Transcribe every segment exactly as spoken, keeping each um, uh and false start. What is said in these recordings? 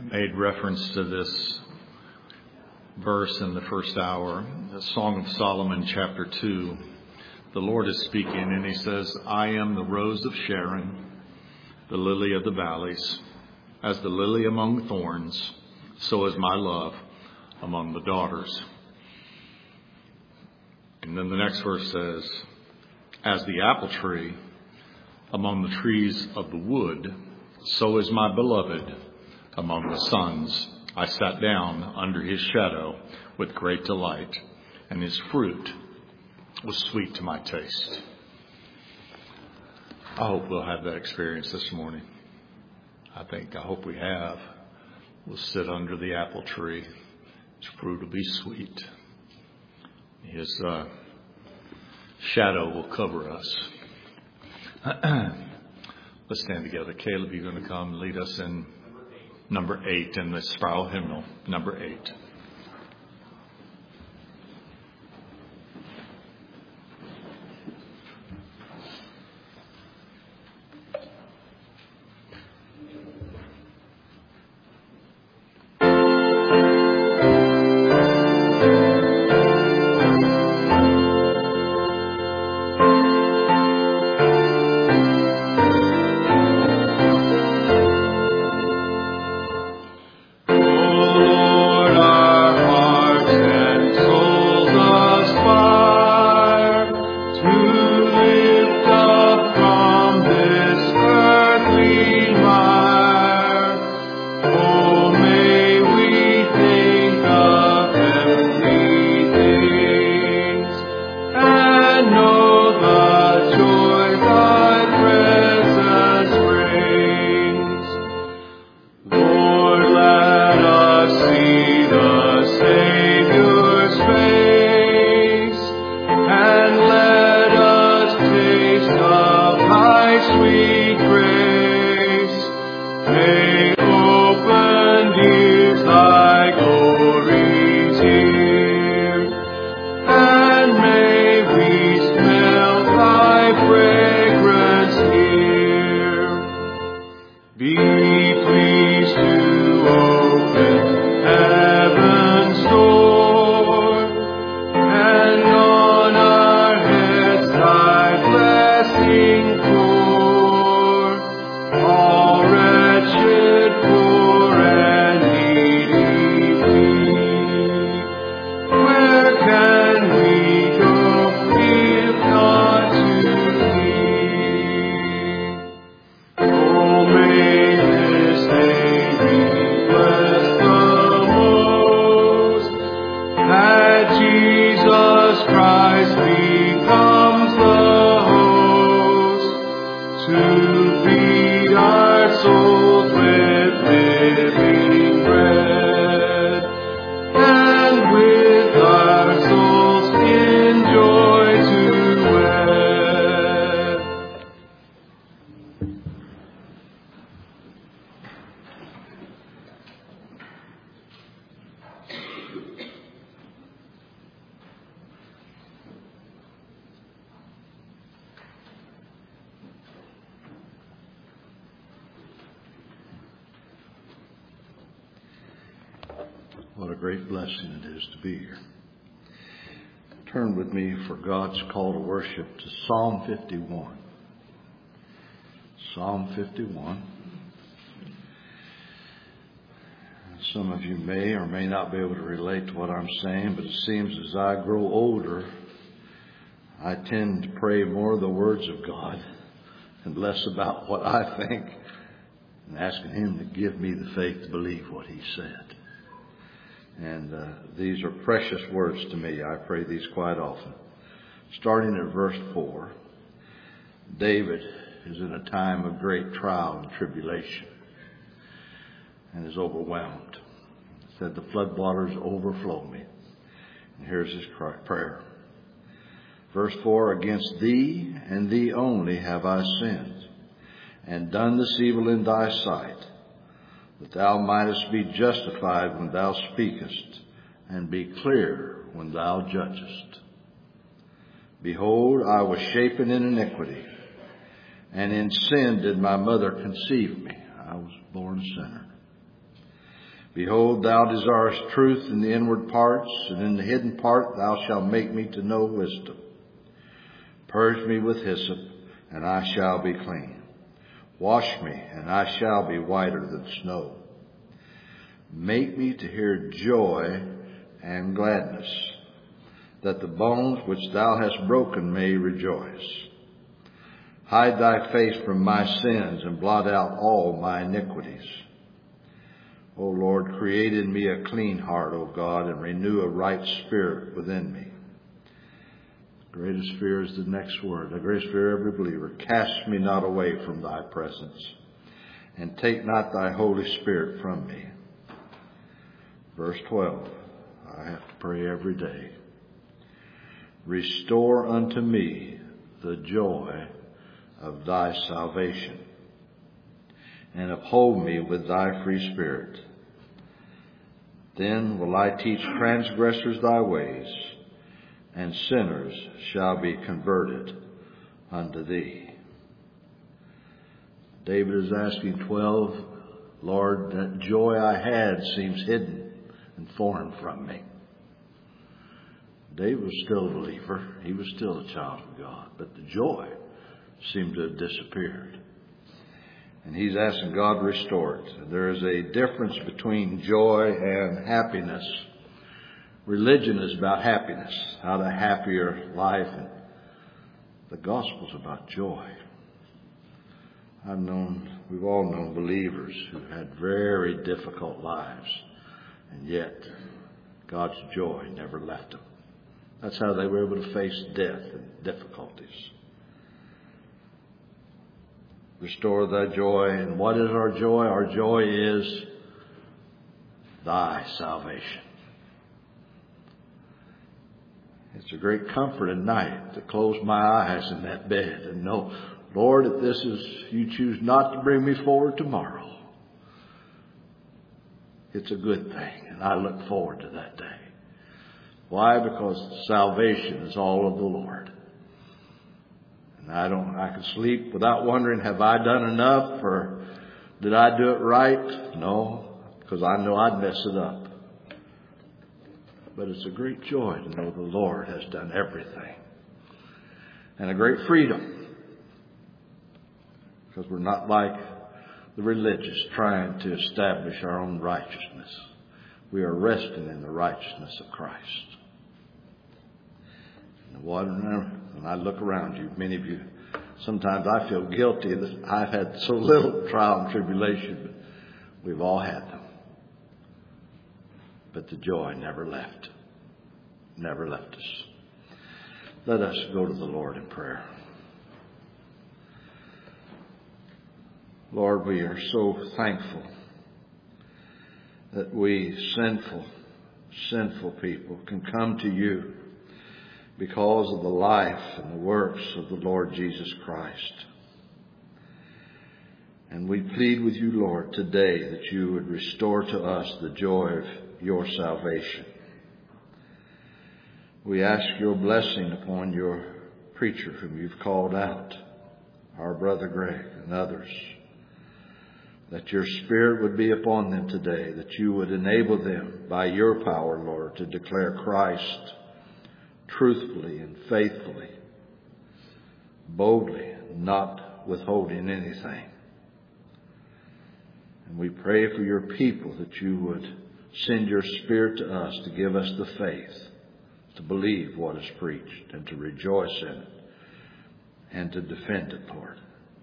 made reference to this verse in the first hour, the Song of Solomon, chapter two. The Lord is speaking, and he says, I am the rose of Sharon, the lily of the valleys. As the lily among thorns, so is my love among the daughters. And then the next verse says, as the apple tree among the trees of the wood, so is my beloved among the sons. I sat down under his shadow with great delight, and his fruit was sweet to my taste. I hope we'll have that experience this morning. I think, I hope we have. We'll sit under the apple tree. His fruit will be sweet. His uh, shadow will cover us. Let's stand together. Caleb, you're going to come and lead us in number eight in the spiral hymnal, number eight. What a great blessing it is to be here. Turn with me for God's call to worship to Psalm fifty-one. Psalm fifty-one. Some of you may or may not be able to relate to what I'm saying, but it seems as I grow older, I tend to pray more of the words of God and less about what I think, and asking Him to give me the faith to believe what He said. And uh, these are precious words to me. I pray these quite often. Starting at verse four, David is in a time of great trial and tribulation and is overwhelmed. He said, the floodwaters overflow me. And here's his prayer. Verse four, against thee and thee only have I sinned, and done this evil in thy sight, that thou mightest be justified when thou speakest, and be clear when thou judgest. Behold, I was shapen in iniquity, and in sin did my mother conceive me. I was born a sinner. Behold, thou desirest truth in the inward parts, and in the hidden part thou shalt make me to know wisdom. Purge me with hyssop, and I shall be clean. Wash me, and I shall be whiter than snow. Make me to hear joy and gladness, that the bones which thou hast broken may rejoice. Hide thy face from my sins, and blot out all my iniquities. O Lord, create in me a clean heart, O God, and renew a right spirit within me. The greatest fear is the next word. The greatest fear of every believer. Cast me not away from thy presence, and take not thy Holy Spirit from me. Verse twelve. I have to pray every day. Restore unto me the joy of thy salvation, and uphold me with thy free spirit. Then will I teach transgressors thy ways, and sinners shall be converted unto thee. David is asking twelve, Lord, that joy I had seems hidden and foreign from me. David was still a believer. He was still a child of God, but the joy seemed to have disappeared. And he's asking God to restore it. There is a difference between joy and happiness. Religion is about happiness, how to happier life. And the gospel's about joy. I've known, we've all known believers who had very difficult lives, and yet God's joy never left them. That's how they were able to face death and difficulties. Restore thy joy. And what is our joy? Our joy is thy salvation. It's a great comfort at night to close my eyes in that bed and know, Lord, if this is, you choose not to bring me forward tomorrow, it's a good thing. And I look forward to that day. Why? Because salvation is all of the Lord. I don't, I can sleep without wondering, have I done enough or did I do it right? No, because I know I'd mess it up. But it's a great joy to know the Lord has done everything. And a great freedom. Because we're not like the religious trying to establish our own righteousness. We are resting in the righteousness of Christ. When I look around you, many of you, sometimes I feel guilty that I've had so little trial and tribulation, but we've all had them. But the joy never left. Never left us. Let us go to the Lord in prayer. Lord, we are so thankful that we sinful, sinful people can come to you because of the life and the works of the Lord Jesus Christ. And we plead with you, Lord, today that you would restore to us the joy of your salvation. We ask your blessing upon your preacher whom you've called out, our brother Greg and others, that your Spirit would be upon them today, that you would enable them by your power, Lord, to declare Christ truthfully and faithfully, boldly, not withholding anything. And we pray for your people that you would send your Spirit to us to give us the faith to believe what is preached and to rejoice in it and to defend it, Lord.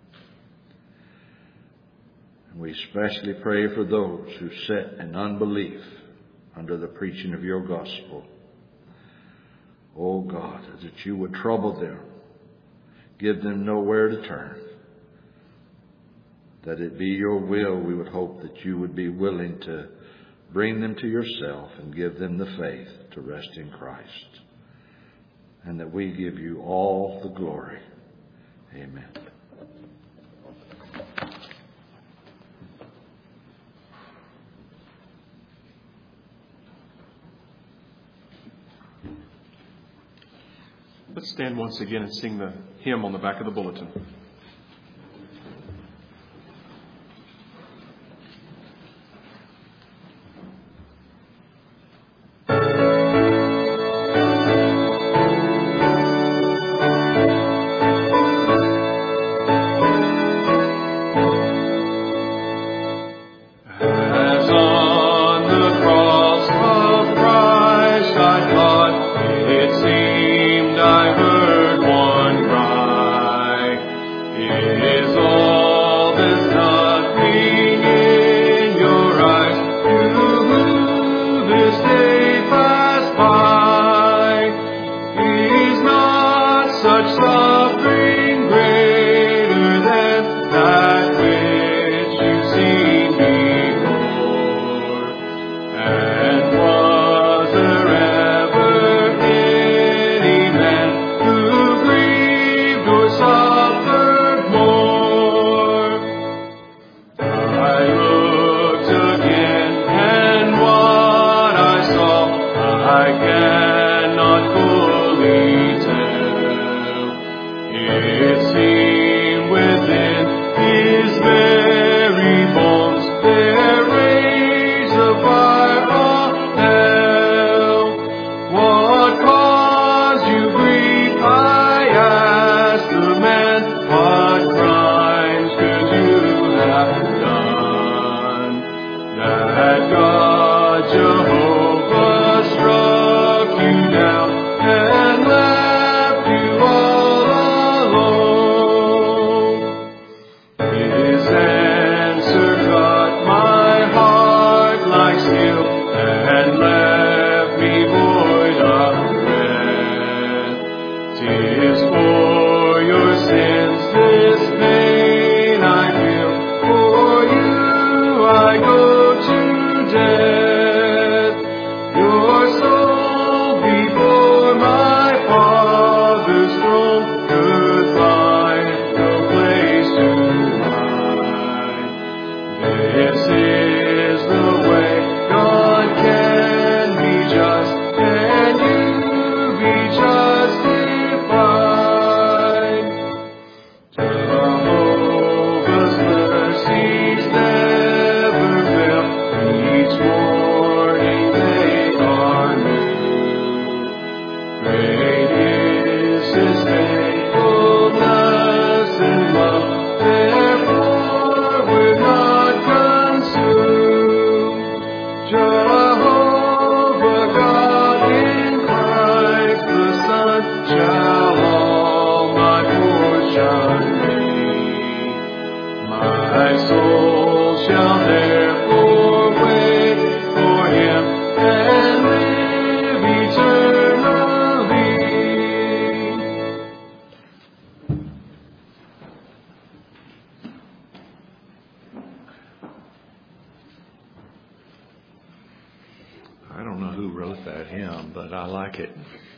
And we especially pray for those who sit in unbelief under the preaching of your gospel. Oh God, that you would trouble them, give them nowhere to turn. That it be your will, we would hope that you would be willing to bring them to yourself and give them the faith to rest in Christ. And that we give you all the glory. Amen. Let's stand once again and sing the hymn on the back of the bulletin. Is all this nothing in your eyes? You who this day pass by, is not such suffering greater than that which you've seen before? And was there ever any man who grieved or suffered more? I looked again, and what I saw I cannot fully tell. It seemed within his very bones there rays of fire of hell. What caused you grief? I asked the man. What crimes could you have done that God Jehovah struck you down and left you all alone? His answer cut my heart like steel and left me void of breath. 'Tis for your sins this pain I feel, for you I go to death. Your soul before my Father's throne could find no place to hide. This is the way God can be just, and you be justified. Jehovah's mercies never fail, each morning they are new. Great is his faithfulness and love, therefore we're not consumed. Jehovah God in Christ the Son shall all my portion be. My soul shall therefore wait for him and live eternally. I don't know who wrote that hymn, but I like it.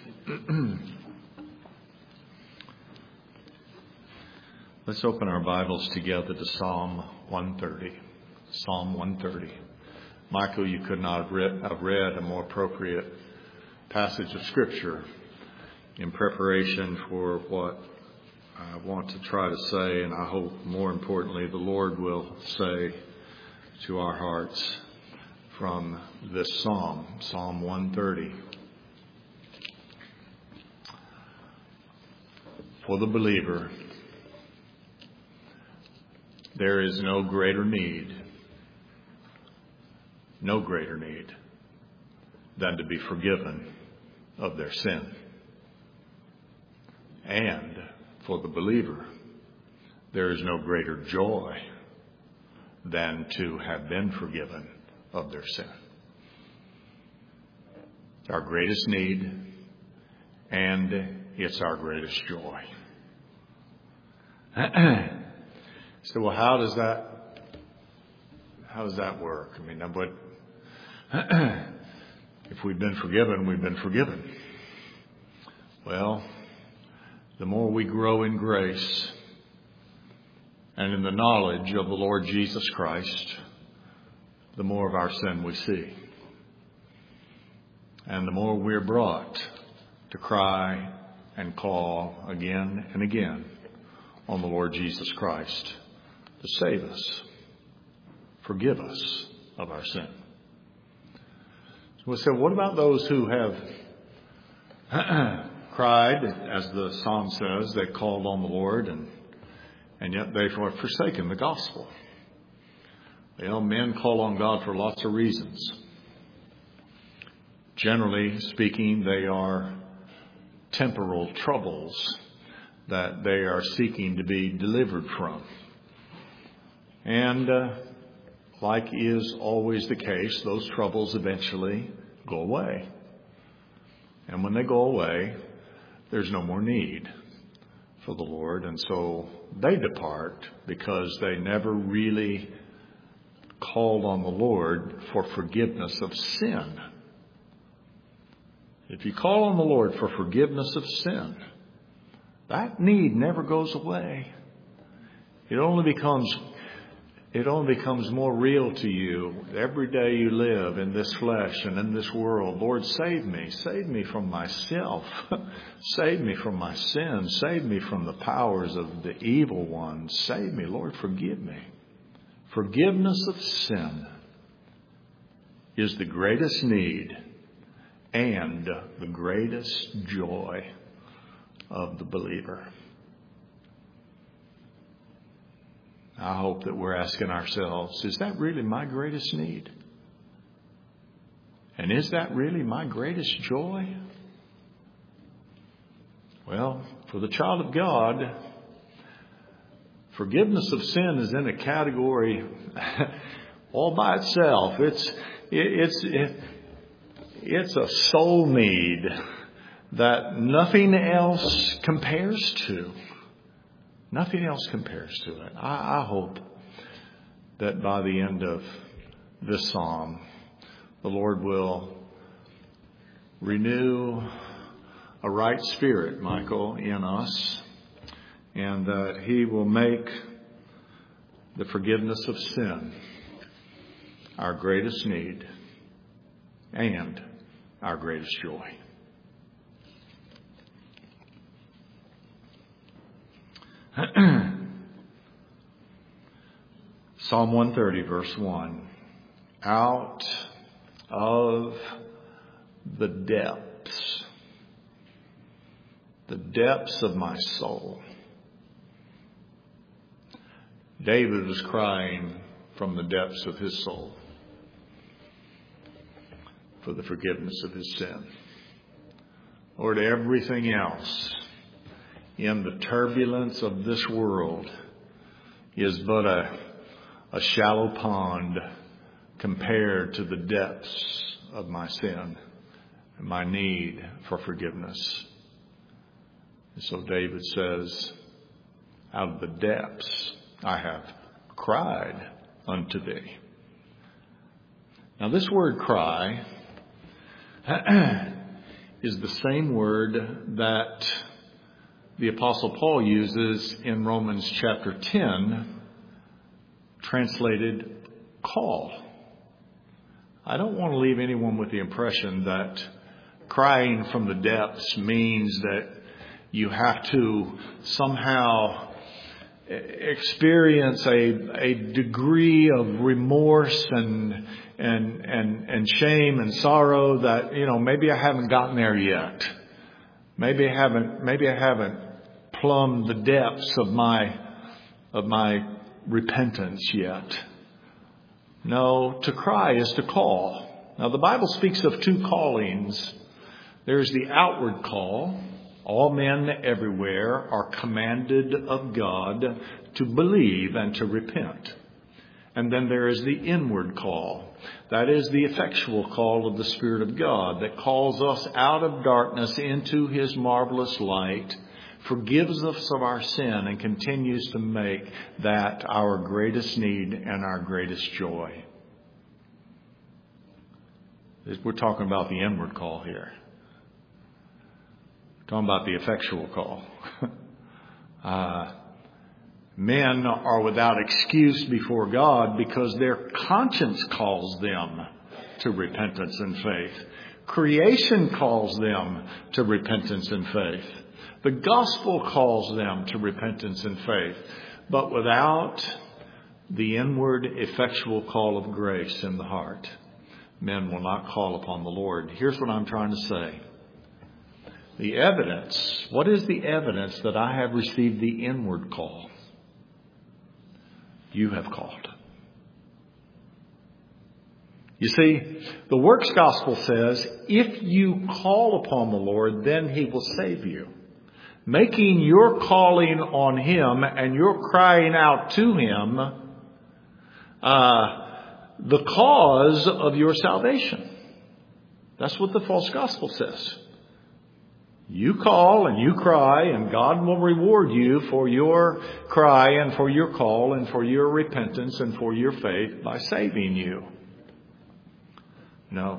Let's open our Bibles together to Psalm one thirty. Psalm one thirty. Michael, you could not have read, have read a more appropriate passage of Scripture in preparation for what I want to try to say, and I hope more importantly the Lord will say to our hearts from this psalm, Psalm one thirty. For the believer, there is no greater need, no greater need than to be forgiven of their sin. And for the believer, there is no greater joy than to have been forgiven of their sin. It's our greatest need, and it's our greatest joy. So, well, how does that, how does that work? I mean, what, if we've been forgiven, we've been forgiven. Well, the more we grow in grace and in the knowledge of the Lord Jesus Christ, the more of our sin we see. And the more we're brought to cry and call again and again on the Lord Jesus Christ to save us, forgive us of our sin. So we say, what about those who have cried, as the psalm says, they called on the Lord, and and yet they've forsaken the gospel? You know, men call on God for lots of reasons. Generally speaking, they are temporal troubles that they are seeking to be delivered from. And uh, like is always the case, those troubles eventually go away. And when they go away, there's no more need for the Lord. And so they depart because they never really called on the Lord for forgiveness of sin. If you call on the Lord for forgiveness of sin, that need never goes away. It only becomes It only becomes more real to you every day you live in this flesh and in this world. Lord, save me. Save me from myself. Save me from my sins. Save me from the powers of the evil one. Save me. Lord, forgive me. Forgiveness of sin is the greatest need and the greatest joy of the believer. I hope that we're asking ourselves, is that really my greatest need? And is that really my greatest joy? Well, for the child of God, forgiveness of sin is in a category all by itself. It's it's it, it's a soul need that nothing else compares to. Nothing else compares to it. I, I hope that by the end of this psalm, the Lord will renew a right spirit, Michael, in us, and that He will make the forgiveness of sin our greatest need and our greatest joy. Psalm one thirty, verse one. Out of the depths, the depths of my soul. David was crying from the depths of his soul for the forgiveness of his sin. Lord, everything else in the turbulence of this world is but a, a shallow pond compared to the depths of my sin and my need for forgiveness. And so David says, out of the depths I have cried unto thee. Now this word cry is the same word that the Apostle Paul uses in Romans chapter ten, translated call. I don't want to leave anyone with the impression that crying from the depths means that you have to somehow experience a, a degree of remorse and, and, and, and shame and sorrow that, you know, maybe I haven't gotten there yet. Maybe I haven't, maybe I haven't plumbed the depths of my, of my repentance yet. No, to cry is to call. Now the Bible speaks of two callings. There's the outward call. All men everywhere are commanded of God to believe and to repent. And then there is the inward call. That is the effectual call of the Spirit of God that calls us out of darkness into His marvelous light, forgives us of our sin, and continues to make that our greatest need and our greatest joy. We're talking about the inward call here. We're talking about the effectual call. uh, Men are without excuse before God because their conscience calls them to repentance and faith. Creation calls them to repentance and faith. The gospel calls them to repentance and faith. But without the inward effectual call of grace in the heart, men will not call upon the Lord. Here's what I'm trying to say. The evidence, what is the evidence that I have received the inward call? You have called. You see, the works gospel says, if you call upon the Lord, then He will save you. making your calling on Him and your crying out to Him uh, the cause of your salvation. That's what the false gospel says. You call and you cry, and God will reward you for your cry and for your call and for your repentance and for your faith by saving you. No.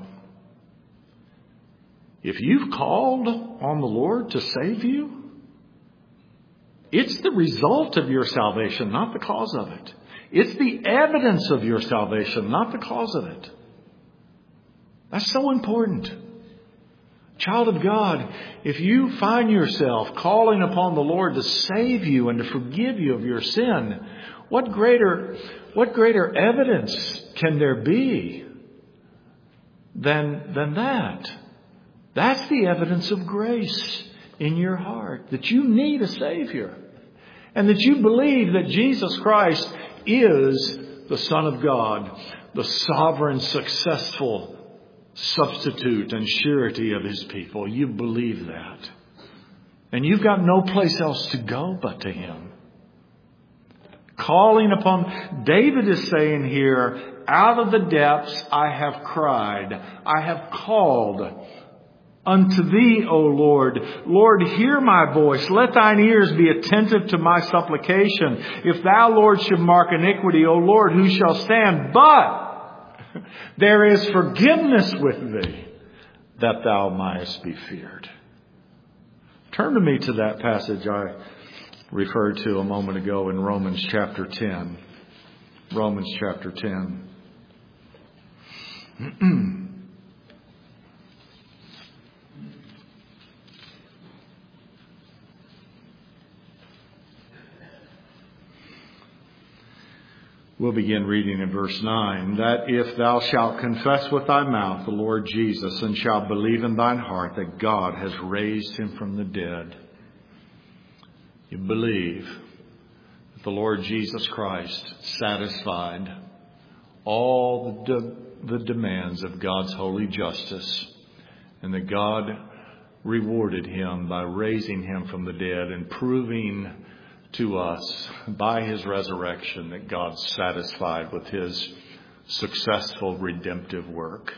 If you've called on the Lord to save you, it's the result of your salvation, not the cause of it. It's the evidence of your salvation, not the cause of it. That's so important. Child of God, if you find yourself calling upon the Lord to save you and to forgive you of your sin, what greater, what greater evidence can there be than, than that? That's the evidence of grace in your heart, that you need a Savior and that you believe that Jesus Christ is the Son of God, the sovereign, successful substitute and surety of His people. You believe that. And you've got no place else to go but to Him. Calling upon, David is saying here, out of the depths I have cried, I have called unto Thee, O Lord. Lord, hear my voice. Let Thine ears be attentive to my supplication. If Thou, Lord, should mark iniquity, O Lord, who shall stand? But there is forgiveness with Thee, that Thou mightest be feared. Turn to me to that passage I referred to a moment ago in Romans chapter ten. Romans chapter ten. We'll begin reading in verse nine. That if thou shalt confess with thy mouth the Lord Jesus, and shalt believe in thine heart that God has raised Him from the dead, you believe that the Lord Jesus Christ satisfied all the, de- the demands of God's holy justice, and that God rewarded Him by raising Him from the dead and proving to us by His resurrection that God's satisfied with His successful redemptive work.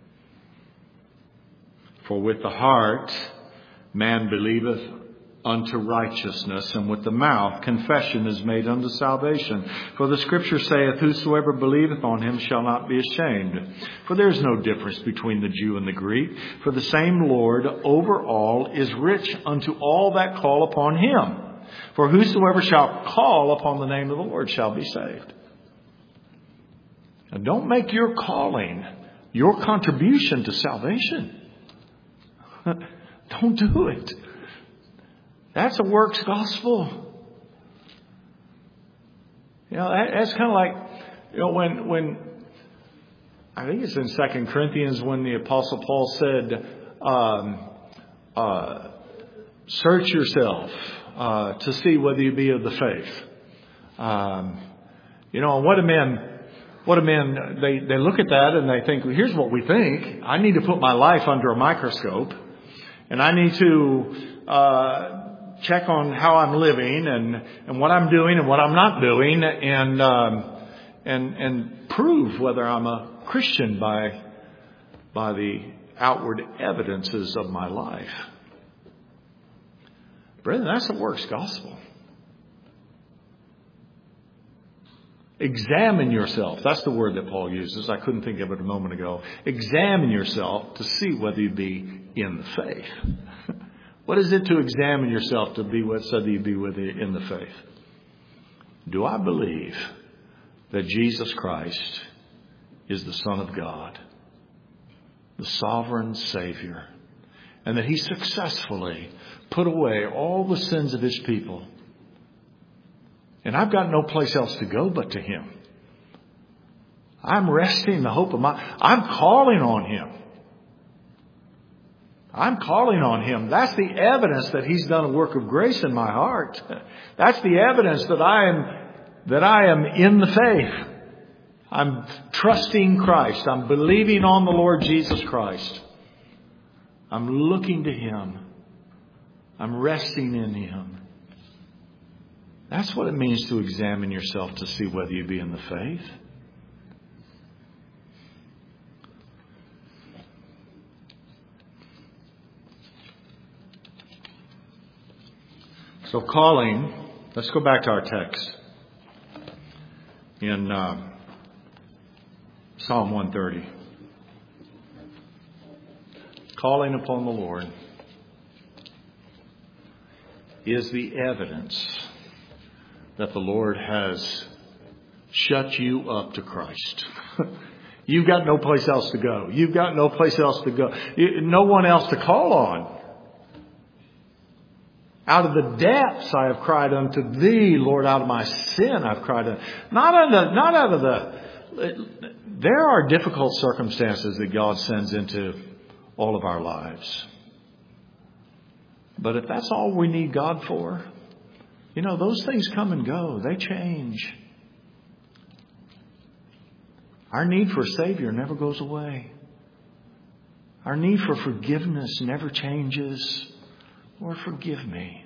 For with the heart man believeth unto righteousness, and with the mouth confession is made unto salvation. For the Scripture saith, whosoever believeth on Him shall not be ashamed. For there is no difference between the Jew and the Greek, for the same Lord over all is rich unto all that call upon Him. For whosoever shall call upon the name of the Lord shall be saved. Now don't make your calling your contribution to salvation. Don't do it. That's a works gospel. You know, that, that's kind of like, you know, when, when, I think it's in Second Corinthians when the Apostle Paul said, um, uh, search yourself. Uh, to see whether you be of the faith. Um, you know, what a men, what a men, they, they look at that and they think, well, here's what we think. I need to put my life under a microscope, and I need to uh, check on how I'm living and, and what I'm doing and what I'm not doing, and um, and and prove whether I'm a Christian by by the outward evidences of my life. Brethren, that's a works gospel. Examine yourself. That's the word that Paul uses. I couldn't think of it a moment ago. Examine yourself to see whether you be in the faith. What is it to examine yourself to be with, so that you be with you in the faith? Do I believe that Jesus Christ is the Son of God, the sovereign Savior, and that He successfully put away all the sins of His people? And I've got no place else to go but to Him. I'm resting the hope of my... I'm calling on Him. I'm calling on Him. That's the evidence that He's done a work of grace in my heart. That's the evidence that I am, that I am in the faith. I'm trusting Christ. I'm believing on the Lord Jesus Christ. I'm looking to Him. I'm resting in Him. That's what it means to examine yourself to see whether you be in the faith. So calling, let's go back to our text in uh, Psalm one thirty. Calling upon the Lord is the evidence that the Lord has shut you up to Christ. You've got no place else to go. You've got no place else to go. No one else to call on. Out of the depths I have cried unto Thee, Lord. Out of my sin I've cried unto Thee. Not out of the, not out of the... There are difficult circumstances that God sends into all of our lives. But if that's all we need God for, you know, those things come and go. They change. Our need for a Savior never goes away. Our need for forgiveness never changes. Lord, forgive me.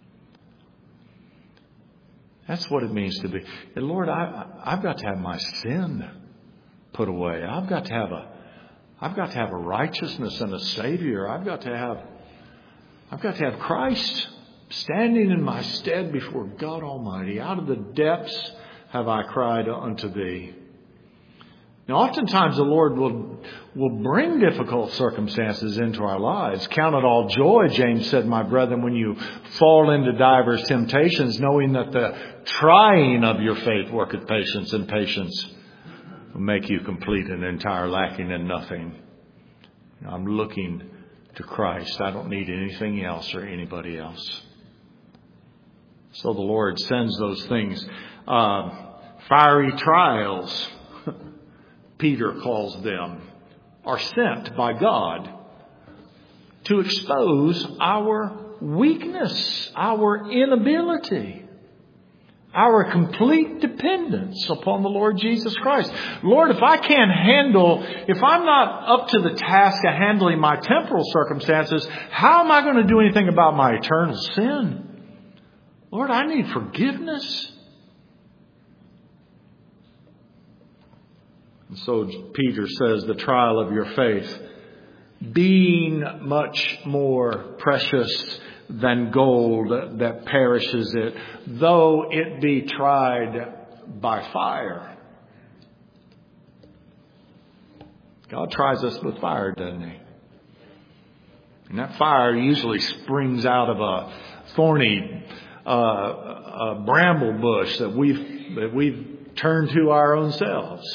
That's what it means to be. And Lord, I, I've got to have my sin put away. I've got to have a, I've got to have a righteousness and a Savior. I've got to have, I've got to have Christ standing in my stead before God Almighty. Out of the depths have I cried unto Thee. Now, oftentimes the Lord will, will bring difficult circumstances into our lives. Count it all joy, James said, my brethren, when you fall into divers temptations, knowing that the trying of your faith worketh patience, and patience will make you complete and entire, lacking in nothing. I'm looking to Christ. I don't need anything else or anybody else. So the Lord sends those things. Uh, fiery trials, Peter calls them, are sent by God to expose our weakness, our inability, our complete dependence upon the Lord Jesus Christ. Lord, if I can't handle, if I'm not up to the task of handling my temporal circumstances, how am I going to do anything about my eternal sin? Lord, I need forgiveness. And so Peter says, the trial of your faith, being much more precious than gold that perishes it, though it be tried by fire. God tries us with fire, doesn't He? And that fire usually springs out of a thorny uh, a bramble bush that we've that we've turned to our own selves.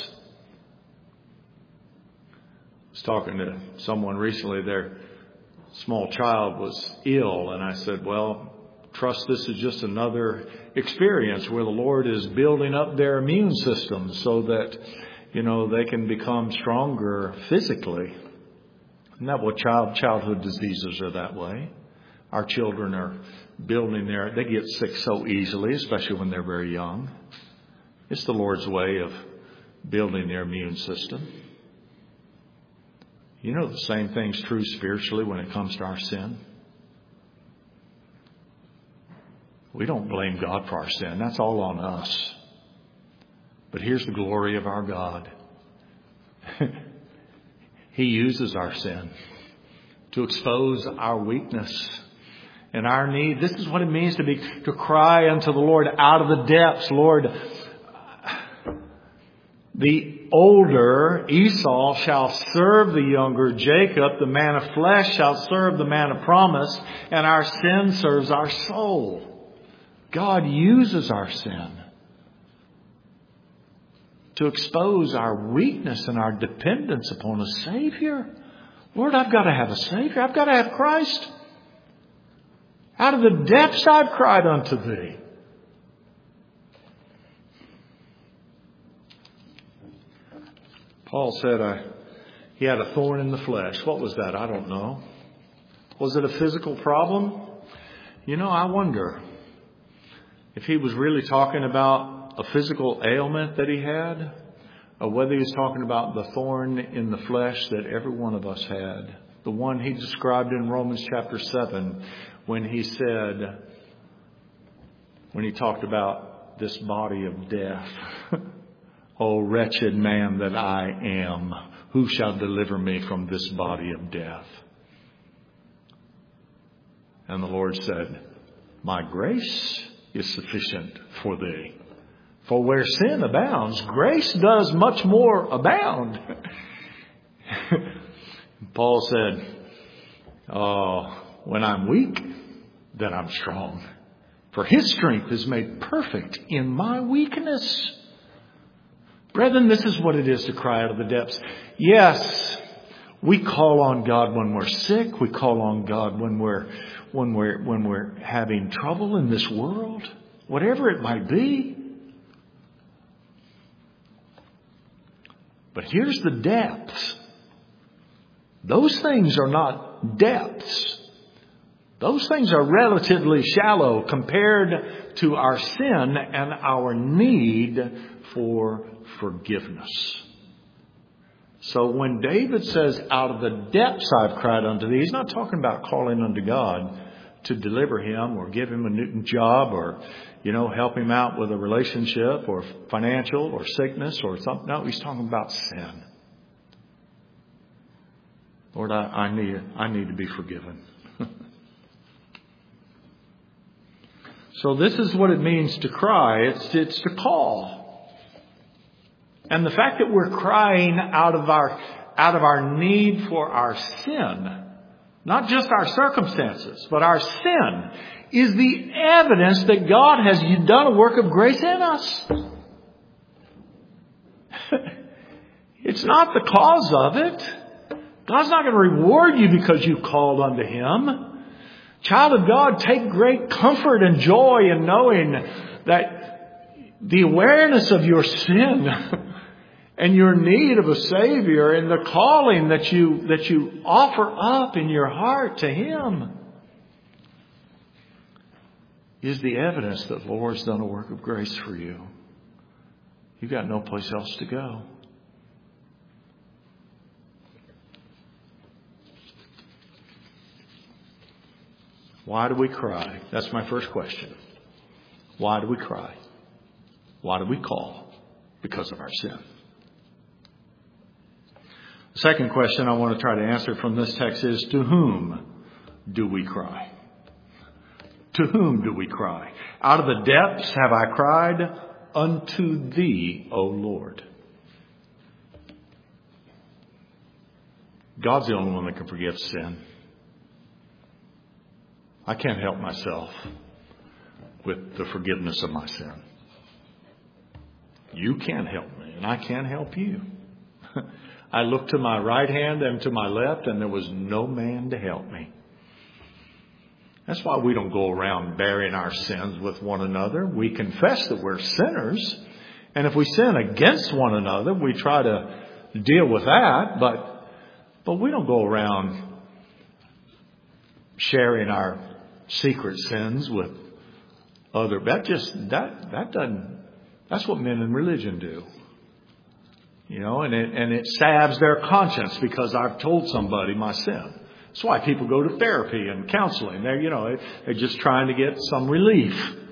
I was talking to someone recently. Their small child was ill, and I said, well, trust this is just another experience where the Lord is building up their immune system so that, you know, they can become stronger physically. Isn't that what child childhood diseases are that way? Our children are building their, they get sick so easily, especially when they're very young. It's the Lord's way of building their immune system. You know, the same thing's true spiritually when it comes to our sin. We don't blame God for our sin. That's all on us. But here's the glory of our God. He uses our sin to expose our weakness and our need. This is what it means to be, to cry unto the Lord out of the depths. Lord, the older Esau shall serve the younger Jacob. The man of flesh shall serve the man of promise. And our sin serves our soul. God uses our sin to expose our weakness and our dependence upon a Savior. Lord, I've got to have a Savior. I've got to have Christ. Out of the depths I've cried unto Thee. Paul said uh, he had a thorn in the flesh. What was that? I don't know. Was it a physical problem? You know, I wonder if he was really talking about a physical ailment that he had, or whether he was talking about the thorn in the flesh that every one of us had. The one he described in Romans chapter seven, when he said, when he talked about this body of death, "O wretched man that I am, who shall deliver me from this body of death?" And the Lord said, "My grace is sufficient for thee. For where sin abounds, grace does much more abound." Paul said, "Oh, when I'm weak, then I'm strong. For his strength is made perfect in my weakness." Brethren, this is what it is to cry out of the depths. Yes, we call on God when we're sick. We call on God when we're when we're when we're having trouble in this world, whatever it might be. But here's the depths. Those things are not depths. Those things are relatively shallow compared to our sin and our need for forgiveness. So when David says, "Out of the depths I've cried unto thee," he's not talking about calling unto God to deliver him or give him a new job or, you know, help him out with a relationship or financial or sickness or something. No, he's talking about sin. Lord, I, I need I need to be forgiven. So this is what it means to cry. It's it's to call. And the fact that we're crying out of our out of our need for our sin, not just our circumstances, but our sin, is the evidence that God has done a work of grace in us. It's not the cause of it. God's not going to reward you because you called unto Him. Child of God, take great comfort and joy in knowing that the awareness of your sin and your need of a Savior and the calling that you that you offer up in your heart to Him is the evidence that the Lord's done a work of grace for you. You've got no place else to go. Why do we cry? That's my first question. Why do we cry? Why do we call? Because of our sin. The second question I want to try to answer from this text is, to whom do we cry? To whom do we cry? Out of the depths have I cried unto thee, O Lord. God's the only one that can forgive sin. I can't help myself with the forgiveness of my sin. You can't help me, and I can't help you. I looked to my right hand and to my left, and there was no man to help me. That's why we don't go around bearing our sins with one another. We confess that we're sinners, and if we sin against one another, we try to deal with that, but but we don't go around sharing our secret sins with other. That just that that doesn't. That's what men in religion do, you know. And it and it salves their conscience because I've told somebody my sin. That's why people go to therapy and counseling. They're you know they're just trying to get some relief.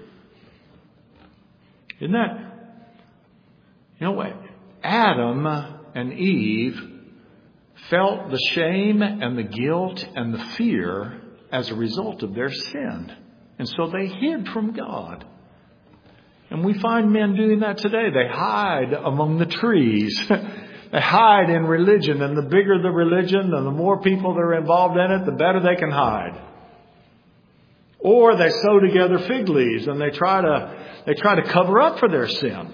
Isn't that? You know what? Adam and Eve felt the shame and the guilt and the fear as a result of their sin. And so they hid from God. And we find men doing that today. They hide among the trees. They hide in religion. And the bigger the religion and the more people that are involved in it, the better they can hide. Or they sew together fig leaves and they try to they try to cover up for their sin.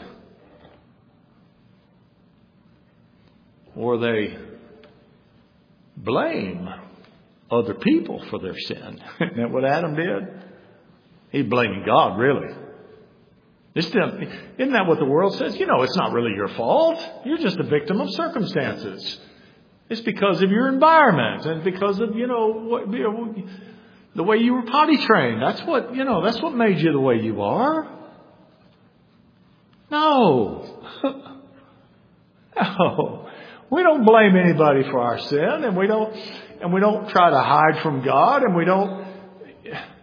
Or they blame other people for their sin. Isn't that what Adam did? He blamed God, really. Isn't that what the world says? You know, it's not really your fault. You're just a victim of circumstances. It's because of your environment and because of, you know, what, you know, the way you were potty trained. That's what, you know, that's what made you the way you are. No. No. We don't blame anybody for our sin, and we don't And we don't try to hide from God, and we don't,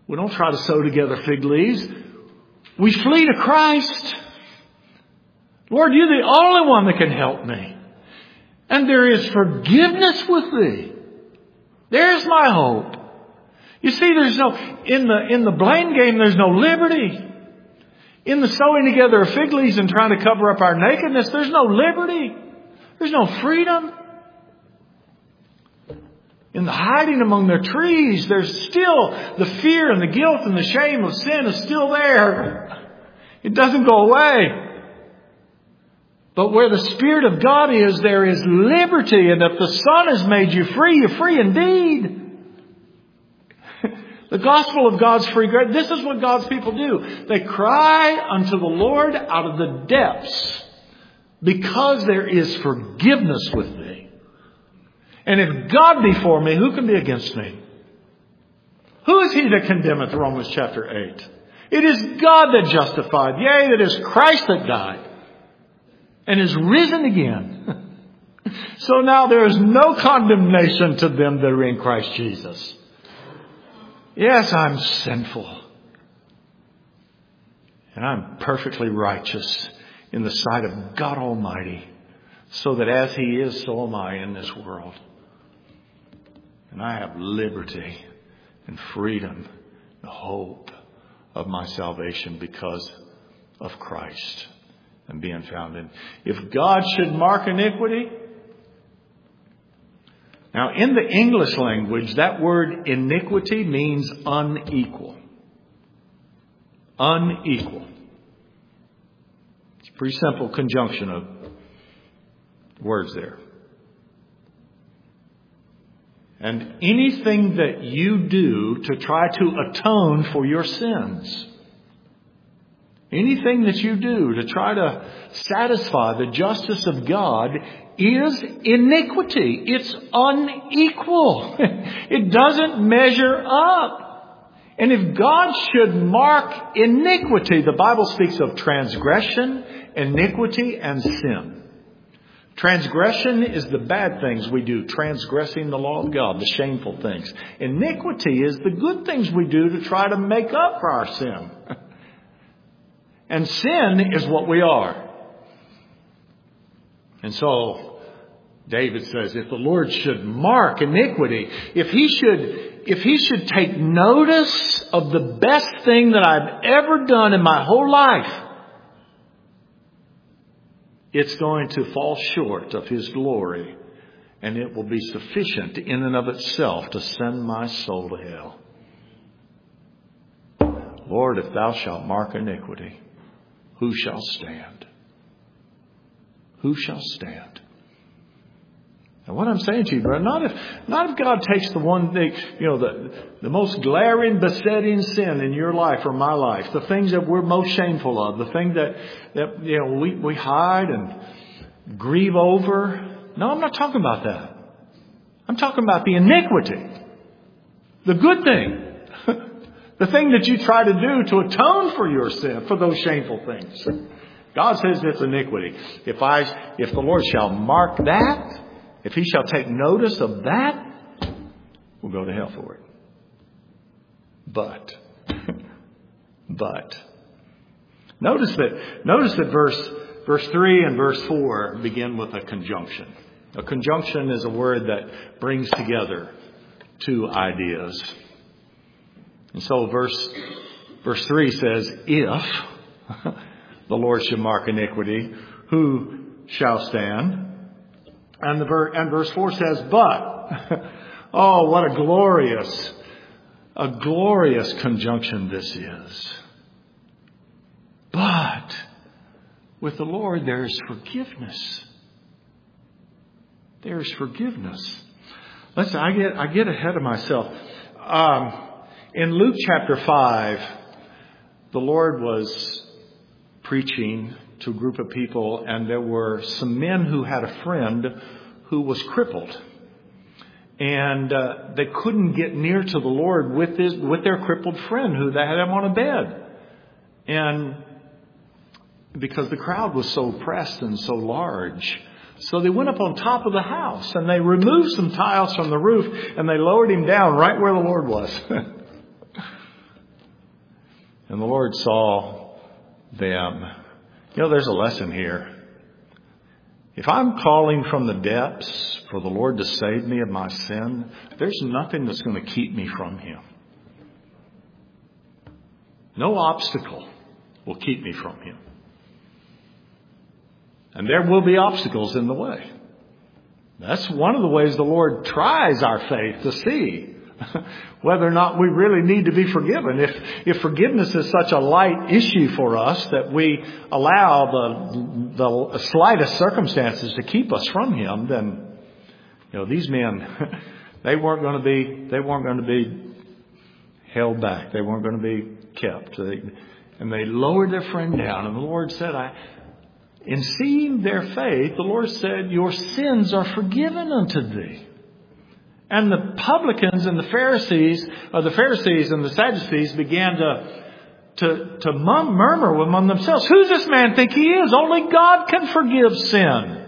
We don't try to sew together fig leaves. We flee to Christ. Lord, you're the only one that can help me. And there is forgiveness with thee. There's my hope. You see, there's no, in the, in the blame game, there's no liberty. In the sewing together of fig leaves and trying to cover up our nakedness, there's no liberty. There's no freedom. In the hiding among the trees, there's still the fear and the guilt and the shame of sin is still there. It doesn't go away. But where the Spirit of God is, there is liberty. And if the Son has made you free, you're free indeed. The gospel of God's free grace. This is what God's people do. They cry unto the Lord out of the depths because there is forgiveness with thee. And if God be for me, who can be against me? Who is he that condemneth? Romans chapter eight. It is God that justified. Yea, it is Christ that died and is risen again. So now there is no condemnation to them that are in Christ Jesus. Yes, I'm sinful. And I'm perfectly righteous in the sight of God Almighty. So that as He is, so am I in this world. And I have liberty and freedom, the hope of my salvation because of Christ and being found in. If God should mark iniquity. Now, in the English language, that word iniquity means unequal. Unequal. It's a pretty simple conjunction of words there. And anything that you do to try to atone for your sins, anything that you do to try to satisfy the justice of God is iniquity. It's unequal. It doesn't measure up. And if God should mark iniquity, the Bible speaks of transgression, iniquity, and sin. Transgression is the bad things we do, transgressing the law of God, the shameful things. Iniquity is the good things we do to try to make up for our sin. And sin is what we are. And so David says, if the Lord should mark iniquity, if he should, if he should take notice of the best thing that I've ever done in my whole life, it's going to fall short of His glory, and it will be sufficient in and of itself to send my soul to hell. Lord, if thou shalt mark iniquity, who shall stand? Who shall stand? And what I'm saying to you, brother, not if, not if God takes the one thing, you know, the, the most glaring, besetting sin in your life or my life, the things that we're most shameful of, the thing that, that, you know, we, we hide and grieve over. No, I'm not talking about that. I'm talking about the iniquity. The good thing. The thing that you try to do to atone for your sin, for those shameful things. God says it's iniquity. If I, if the Lord shall mark that, if He shall take notice of that, we'll go to hell for it. But, but, notice that, notice that verse, verse three and verse four begin with a conjunction. A conjunction is a word that brings together two ideas. And so verse, verse three says, if the Lord should mark iniquity, who shall stand? And the ver- and verse four says, but. Oh, what a glorious, a glorious conjunction this is. But with the Lord there is forgiveness. There is forgiveness. Listen, I get I get ahead of myself. Um, in Luke chapter five, the Lord was preaching to a group of people, and there were some men who had a friend who was crippled. And uh, they couldn't get near to the Lord with his, with their crippled friend who they had him on a bed. And because the crowd was so pressed and so large, so they went up on top of the house and they removed some tiles from the roof and they lowered him down right where the Lord was. And the Lord saw them. You know, there's a lesson here. If I'm calling from the depths for the Lord to save me of my sin, there's nothing that's going to keep me from Him. No obstacle will keep me from Him. And there will be obstacles in the way. That's one of the ways the Lord tries our faith to see whether or not we really need to be forgiven. If if forgiveness is such a light issue for us that we allow the the slightest circumstances to keep us from Him, then you know these men they weren't going to be they weren't going to be held back. They weren't going to be kept. They, and they lowered their friend down. And the Lord said, "I." In seeing their faith, the Lord said, "Your sins are forgiven unto thee." And the publicans and the Pharisees, or the Pharisees and the Sadducees began to, to, to mum, murmur among themselves. Who's this man think he is? Only God can forgive sin.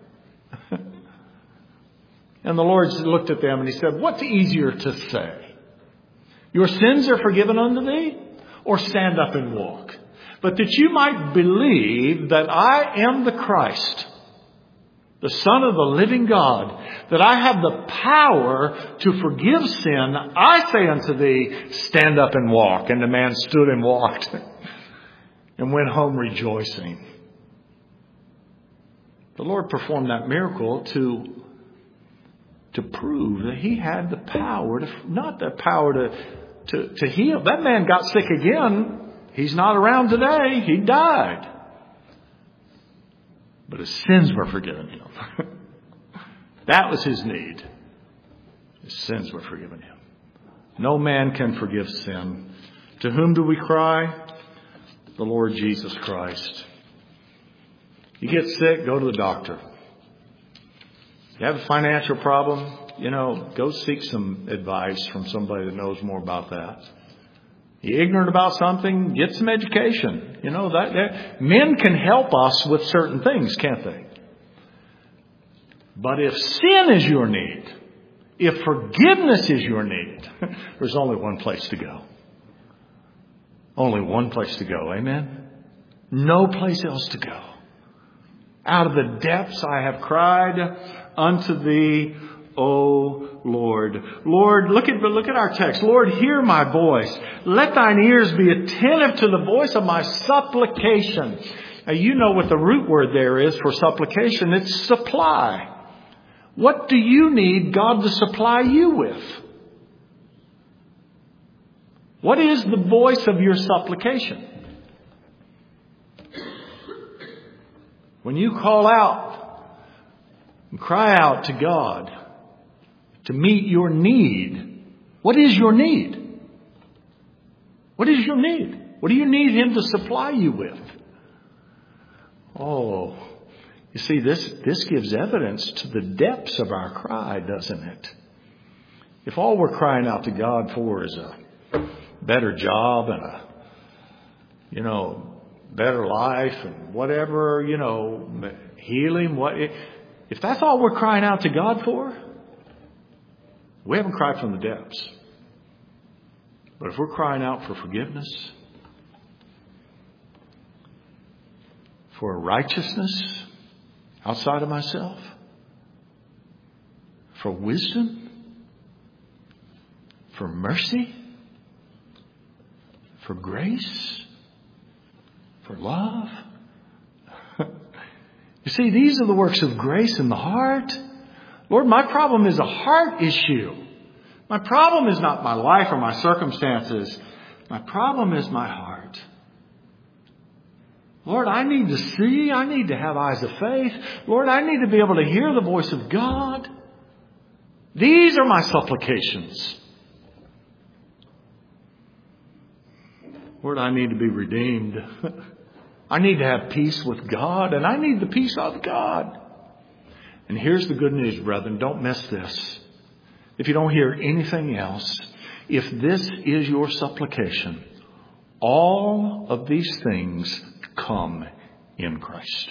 And the Lord looked at them and He said, what's easier to say? Your sins are forgiven unto thee? Or stand up and walk? But that you might believe that I am the Christ, the Son of the living God, that I have the power to forgive sin, I say unto thee, stand up and walk. And the man stood and walked and went home rejoicing. The Lord performed that miracle to, to prove that He had the power, to, not the power to, to, to heal. That man got sick again. He's not around today. He died. But his sins were forgiven him. That was his need. His sins were forgiven him. No man can forgive sin. To whom do we cry? The Lord Jesus Christ. You get sick, go to the doctor. You have a financial problem, you know, go seek some advice from somebody that knows more about that. You're ignorant about something, get some education. You know, that, that men can help us with certain things, can't they? But if sin is your need, if forgiveness is your need, there's only one place to go. Only one place to go. Amen? No place else to go. Out of the depths I have cried unto thee, O Lord. Lord, look at, look at our text. Lord, hear my voice. Let thine ears be attentive to the voice of my supplication. Now, you know what the root word there is for supplication. It's supply. What do you need God to supply you with? What is the voice of your supplication? When you call out and cry out to God to meet your need, what is your need? What is your need? What do you need Him to supply you with? Oh, you see, this, this gives evidence to the depths of our cry, doesn't it? If all we're crying out to God for is a better job and a, you know, better life and whatever, you know, healing, what, if that's all we're crying out to God for, we haven't cried from the depths. But if we're crying out for forgiveness, for righteousness outside of myself, for wisdom, for mercy, for grace, for love. You see, these are the works of grace in the heart. Lord, my problem is a heart issue. My problem is not my life or my circumstances. My problem is my heart. Lord, I need to see. I need to have eyes of faith. Lord, I need to be able to hear the voice of God. These are my supplications. Lord, I need to be redeemed. I need to have peace with God, and I need the peace of God. And here's the good news, brethren. Don't miss this. If you don't hear anything else, if this is your supplication, all of these things come in Christ.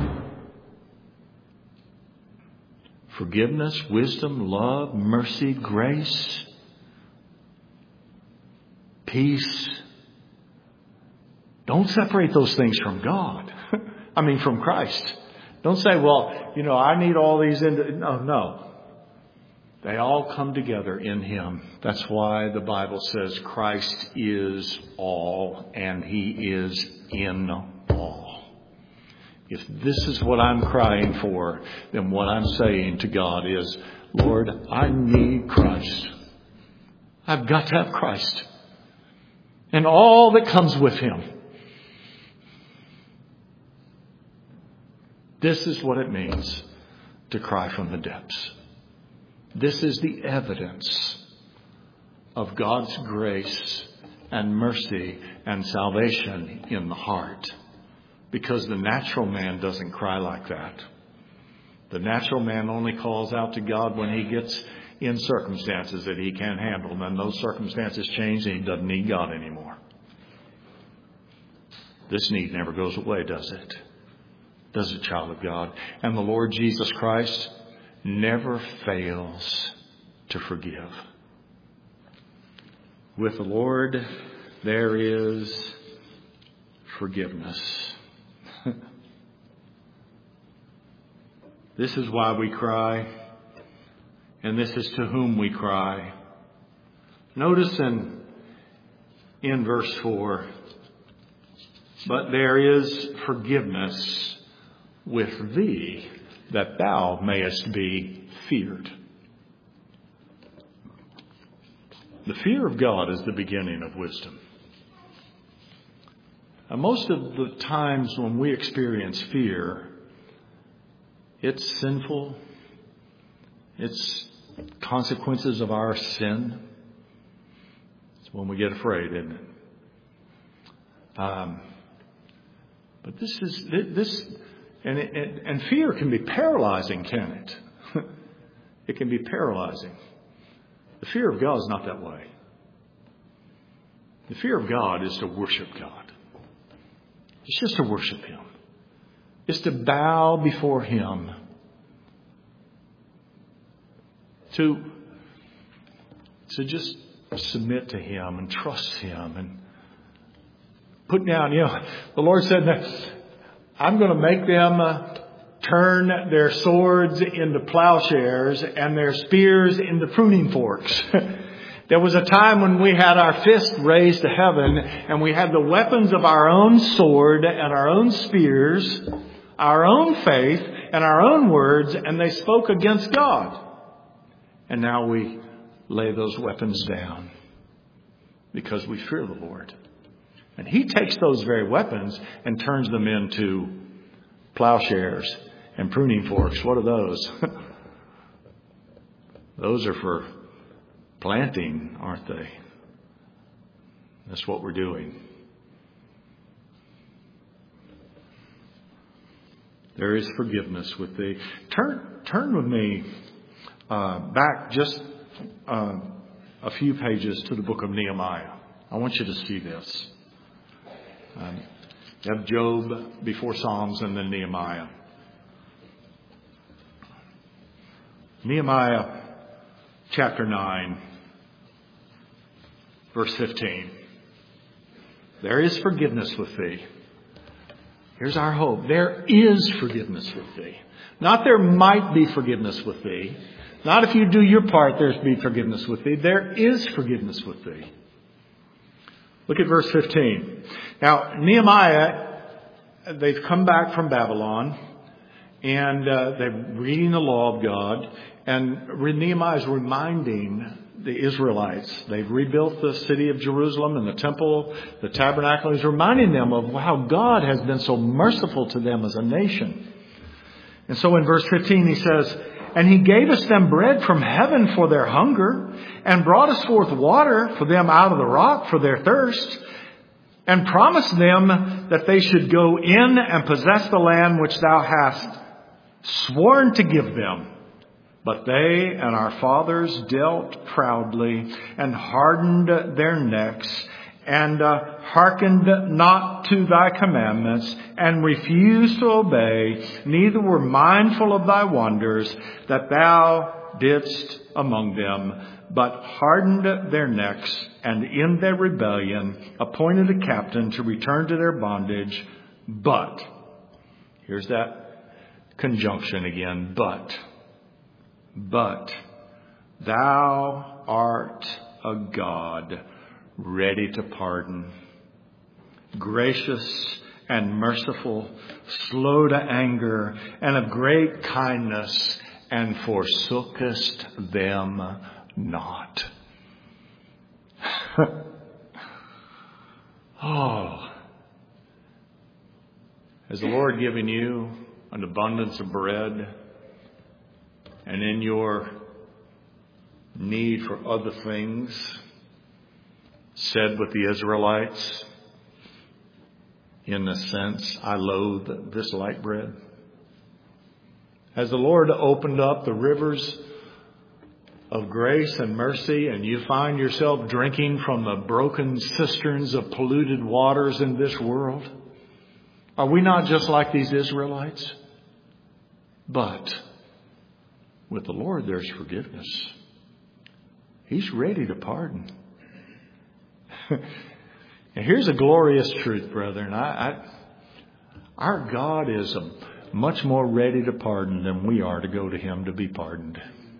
Forgiveness, wisdom, love, mercy, grace, peace, Don't separate those things from God. I mean, from Christ. Don't say, well, you know, I need all these. In no, no. They all come together in Him. That's why the Bible says Christ is all and He is in all. If this is what I'm crying for, then what I'm saying to God is, Lord, I need Christ. I've got to have Christ. And all that comes with Him. This is what it means to cry from the depths. This is the evidence of God's grace and mercy and salvation in the heart. Because the natural man doesn't cry like that. The natural man only calls out to God when he gets in circumstances that he can't handle. And then those circumstances change and he doesn't need God anymore. This need never goes away, does it? Does it, child of God? And the Lord Jesus Christ never fails to forgive. With the Lord, there is forgiveness. This is why we cry, and this is to whom we cry. Notice in, in verse four, but there is forgiveness with thee, that thou mayest be feared. The fear of God is the beginning of wisdom. And most of the times when we experience fear, it's sinful. It's consequences of our sin. It's when we get afraid, isn't it? Um, but this is this, and it, and fear can be paralyzing, can it? It can be paralyzing. The fear of God is not that way. The fear of God is to worship God. It's just to worship Him. It's to bow before Him. To, to just submit to Him and trust Him and put down, you know, the Lord said that I'm going to make them uh, turn their swords into plowshares and their spears into pruning forks. There was a time when we had our fist raised to heaven and we had the weapons of our own sword and our own spears, our own faith and our own words, and they spoke against God. And now we lay those weapons down because we fear the Lord. And He takes those very weapons and turns them into plowshares and pruning forks. What are those? Those are for planting, aren't they? That's what we're doing. There is forgiveness with thee. Turn, turn with me uh, back just uh, a few pages to the book of Nehemiah. I want you to see this. Um, you have Job before Psalms and then Nehemiah. Nehemiah chapter nine, verse fifteen. There is forgiveness with thee. Here's our hope. There is forgiveness with thee. Not there might be forgiveness with thee. Not if you do your part, there's be forgiveness with thee. There is forgiveness with thee. Look at verse fifteen. Now, Nehemiah, they've come back from Babylon, and uh, they're reading the law of God, and Nehemiah is reminding the Israelites. They've rebuilt the city of Jerusalem and the temple, the tabernacle. He's reminding them of how God has been so merciful to them as a nation. And so in verse fifteen he says, and He gave us them bread from heaven for their hunger, and brought us forth water for them out of the rock for their thirst, and promised them that they should go in and possess the land which Thou hast sworn to give them. But they and our fathers dealt proudly, and hardened their necks, and uh, hearkened not to Thy commandments, and refused to obey, neither were mindful of Thy wonders that Thou didst among them, but hardened their necks, and in their rebellion appointed a captain to return to their bondage. But, here's that conjunction again, but, but, thou art a God ready to pardon, gracious and merciful, slow to anger, and of great kindness, and forsookest them not. Oh, has the Lord given you an abundance of bread, and in your need for other things, said with the Israelites, in a sense, I loathe this light bread? Has the Lord opened up the rivers of grace and mercy, and you find yourself drinking from the broken cisterns of polluted waters in this world? Are we not just like these Israelites? But with the Lord there's forgiveness. He's ready to pardon. And here's a glorious truth, brethren. I, I, our God is a, much more ready to pardon than we are to go to Him to be pardoned.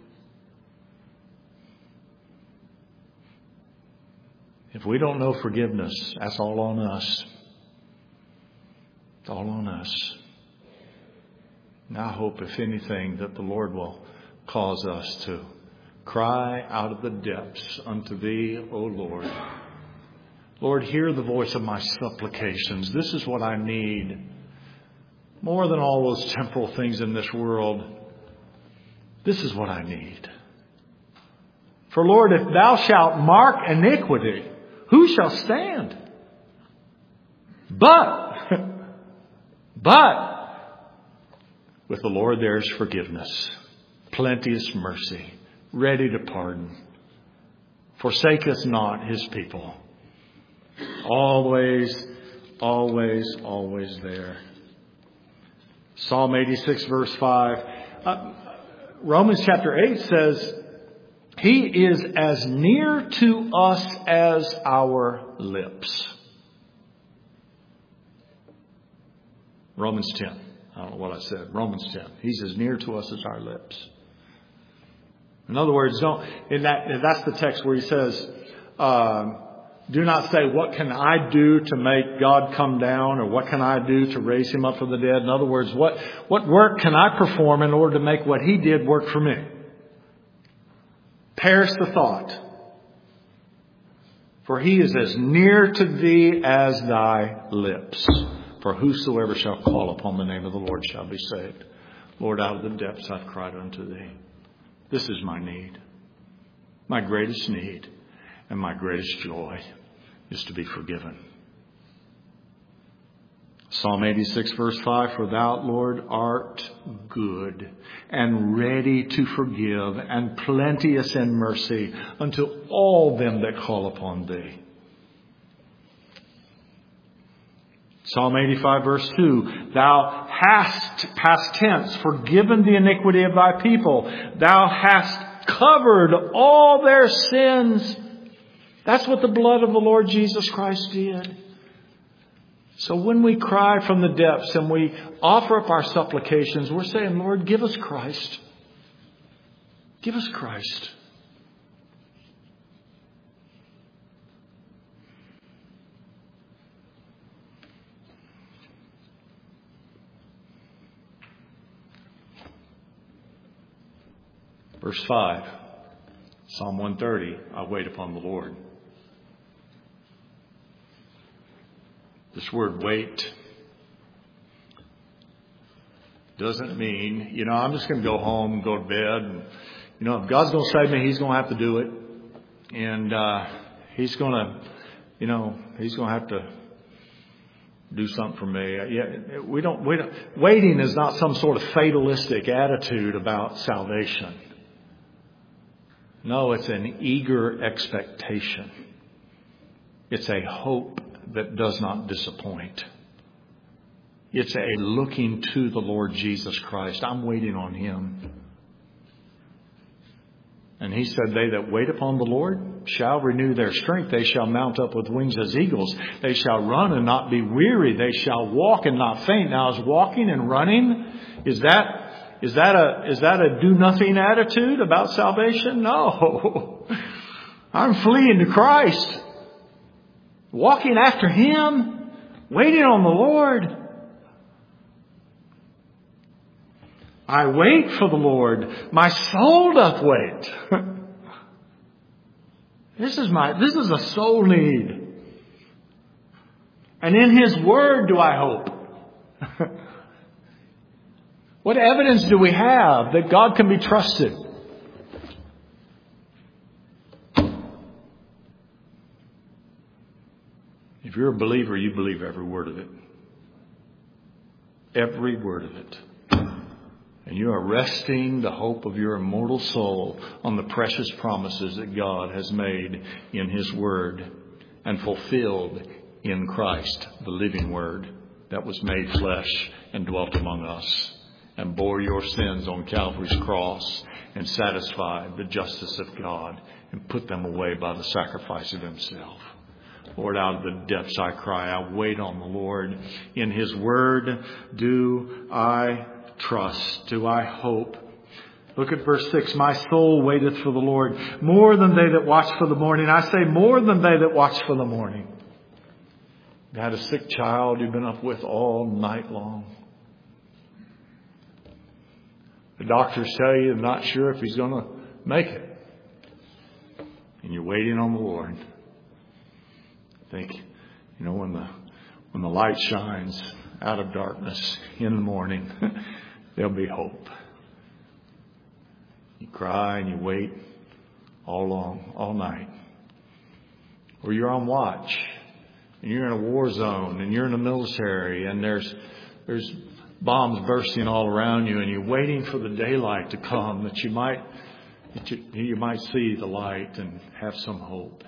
If we don't know forgiveness, that's all on us. It's all on us. And I hope, if anything, that the Lord will cause us to cry out of the depths unto Thee, O Lord. Lord, hear the voice of my supplications. This is what I need. More than all those temporal things in this world, this is what I need. For Lord, if Thou shalt mark iniquity, who shall stand? But, but, with the Lord there is forgiveness, plenteous mercy, ready to pardon. Forsaketh not His people. Always, always, always there. Psalm eighty-six verse five. Uh, Romans chapter eight says, He is as near to us as our lips. Romans ten. I don't know what I said. Romans ten. He's as near to us as our lips. In other words, don't, in that, that's the text where he says, uh, do not say, what can I do to make God come down, or what can I do to raise Him up from the dead? In other words, what, what work can I perform in order to make what He did work for me? Perish the thought. For He is as near to thee as thy lips. For whosoever shall call upon the name of the Lord shall be saved. Lord, out of the depths I've cried unto Thee. This is my need. My greatest need and my greatest joy is to be forgiven. Psalm eighty-six verse five, For Thou, Lord, art good and ready to forgive and plenteous in mercy unto all them that call upon Thee. Psalm eighty-five verse two, Thou hast, past tense, forgiven the iniquity of Thy people. Thou hast covered all their sins. That's what the blood of the Lord Jesus Christ did. So when we cry from the depths and we offer up our supplications, we're saying, Lord, give us Christ. Give us Christ. Verse five, Psalm one thirty, I wait upon the Lord. This word wait doesn't mean, you know, I'm just going to go home and go to bed. And, you know, if God's going to save me, He's going to have to do it. And uh, He's going to, you know, He's going to have to do something for me. Yeah, we don't, we don't, waiting is not some sort of fatalistic attitude about salvation. No, it's an eager expectation. It's a hope that does not disappoint. It's a looking to the Lord Jesus Christ. I'm waiting on Him. And he said, they that wait upon the Lord shall renew their strength. They shall mount up with wings as eagles. They shall run and not be weary. They shall walk and not faint. Now, is walking and running, is that, is that a, is that a do nothing attitude about salvation? No. I'm fleeing to Christ. Walking after Him. Waiting on the Lord. I wait for the Lord. My soul doth wait. This is my, this is a soul need. And in His Word do I hope. What evidence do we have that God can be trusted? If you're a believer, you believe every word of it. Every word of it. And you are resting the hope of your immortal soul on the precious promises that God has made in His Word and fulfilled in Christ, the living Word that was made flesh and dwelt among us and bore your sins on Calvary's cross and satisfied the justice of God and put them away by the sacrifice of Himself. Lord, out of the depths I cry, I wait on the Lord. In His Word do I trust. Do I hope? Look at verse six. My soul waiteth for the Lord more than they that watch for the morning. I say more than they that watch for the morning. You had a sick child you've been up with all night long. The doctors tell you they're not sure if he's going to make it. And you're waiting on the Lord. Think, you know, when the when the light shines out of darkness in the morning, there'll be hope. You cry and you wait all long, all night. Or you're on watch and you're in a war zone and you're in the military and there's there's bombs bursting all around you and you're waiting for the daylight to come that you might that you, you might see the light and have some hope.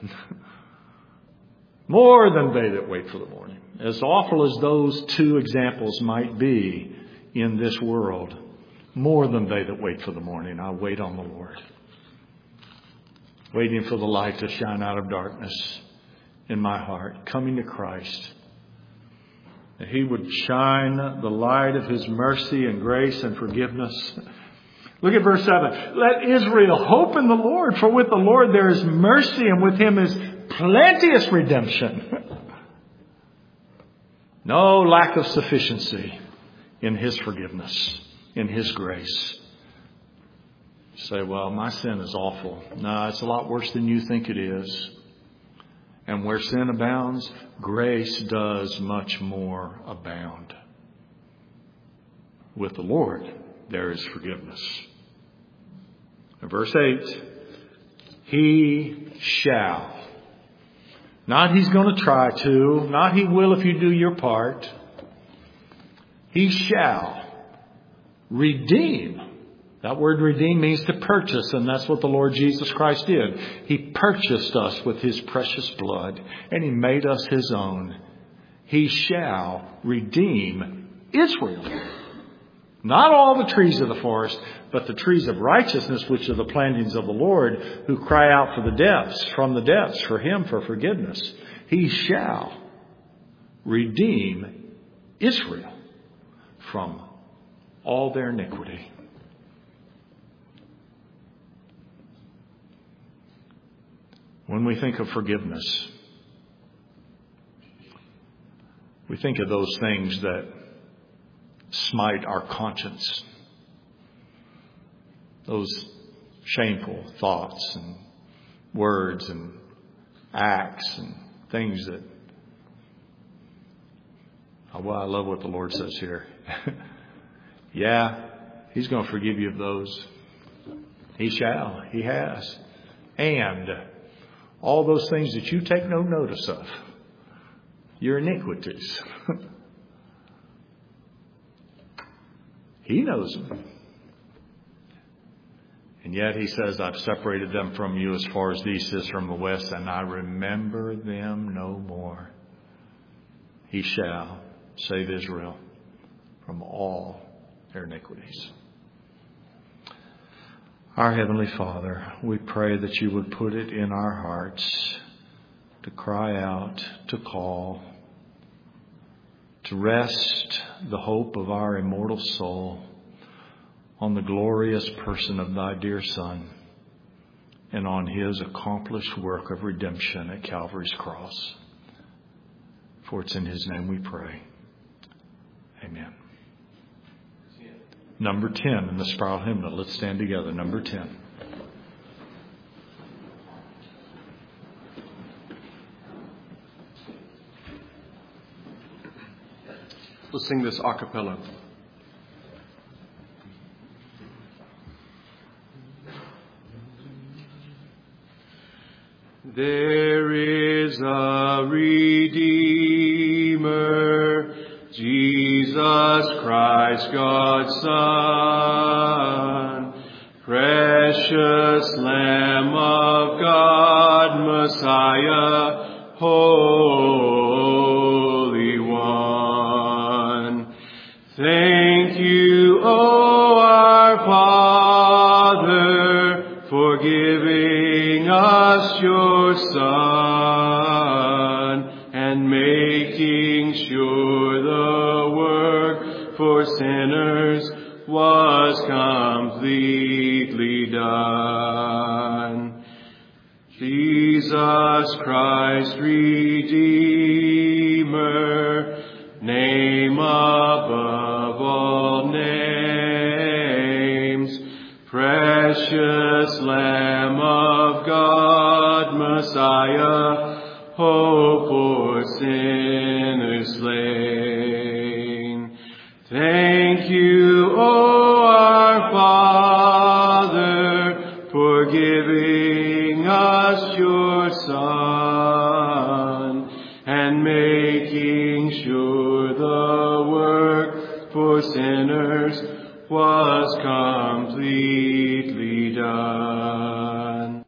More than they that wait for the morning. As awful as those two examples might be in this world, more than they that wait for the morning, I wait on the Lord. Waiting for the light to shine out of darkness in my heart, coming to Christ. That He would shine the light of His mercy and grace and forgiveness. Look at verse seven. Let Israel hope in the Lord, for with the Lord there is mercy and with Him is plenteous redemption. No lack of sufficiency in His forgiveness, in His grace. You say, well, my sin is awful. No, it's a lot worse than you think it is. And where sin abounds, grace does much more abound. With the Lord, there is forgiveness. In verse eight, He shall. Not He's going to try to. Not He will if you do your part. He shall redeem. That word redeem means to purchase, and that's what the Lord Jesus Christ did. He purchased us with His precious blood, and He made us His own. He shall redeem Israel. Not all the trees of the forest, but the trees of righteousness, which are the plantings of the Lord, who cry out for the depths, from the depths, for Him for forgiveness. He shall redeem Israel from all their iniquity. When we think of forgiveness, we think of those things that smite our conscience. Those shameful thoughts and words and acts and things that, oh, well, I love what the Lord says here. Yeah, He's going to forgive you of those. He shall. He has. And all those things that you take no notice of, your iniquities, He knows them. And yet He says, I've separated them from you as far as the east is from the west, and I remember them no more. He shall save Israel from all their iniquities. Our Heavenly Father, we pray that you would put it in our hearts to cry out, to call, to rest the hope of our immortal soul on the glorious person of thy dear Son and on his accomplished work of redemption at Calvary's cross. For it's in his name we pray. Amen. Number ten in the spiral hymnal. Let's stand together. Number ten. Let's sing this a cappella. There is a Redeemer, Jesus Christ, God's Son, precious Lamb of God, Messiah, Holy One. Thank you, O our Father, for giving us your Son and making sure the work for sinners was completely done. Jesus Christ, Redeemer, name above all names, precious Lamb of God, Messiah, hope for sinners slain. Thank you, O our Father, for giving us your Son and making sure the work for sinners